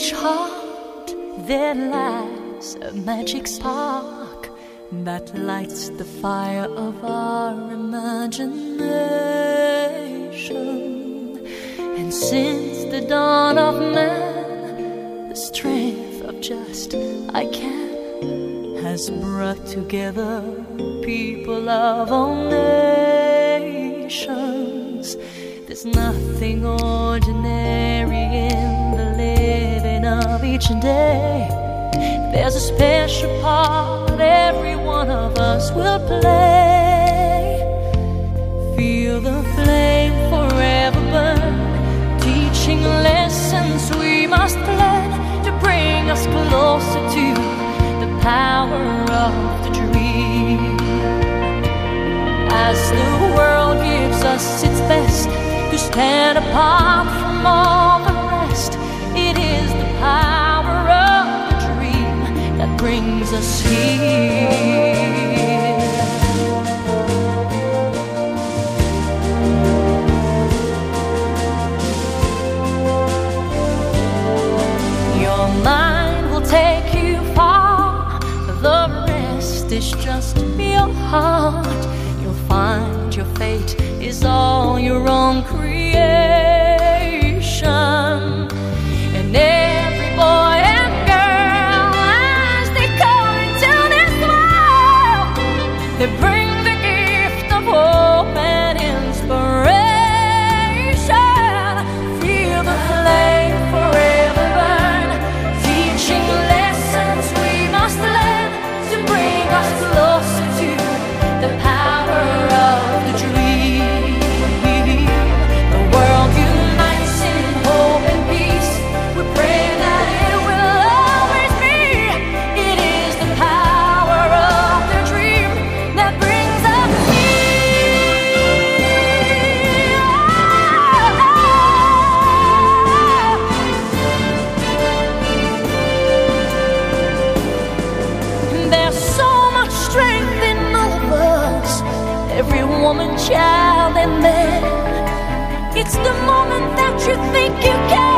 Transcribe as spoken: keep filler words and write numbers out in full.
each heart there lies a magic spark that lights the fire of our imagination. And since the dawn of man, the strength of just I can has brought together people of all nations. There's nothing ordinary in the living of each day. There's a special part every one of us will play. Feel the flame forever burn, teaching lessons we must learn to bring us closer to the power of the dream. As the world gives us its best to stand apart from all the rest, it is the power of the dream that brings us here. Your mind will take you far, the rest is just your heart. You'll find your fate is all your own creation. And every boy and girl, as they come into this world, they bring the gift of hope and inspiration. Feel the flame forever burn, teaching lessons we must learn to bring us closer to the power of the dream. The world unites in hope and peace. We pray that it will always be. It is the power of the dream that brings us here. There's so much strength in all of us, every woman, child, and man. It's the moment that you think you can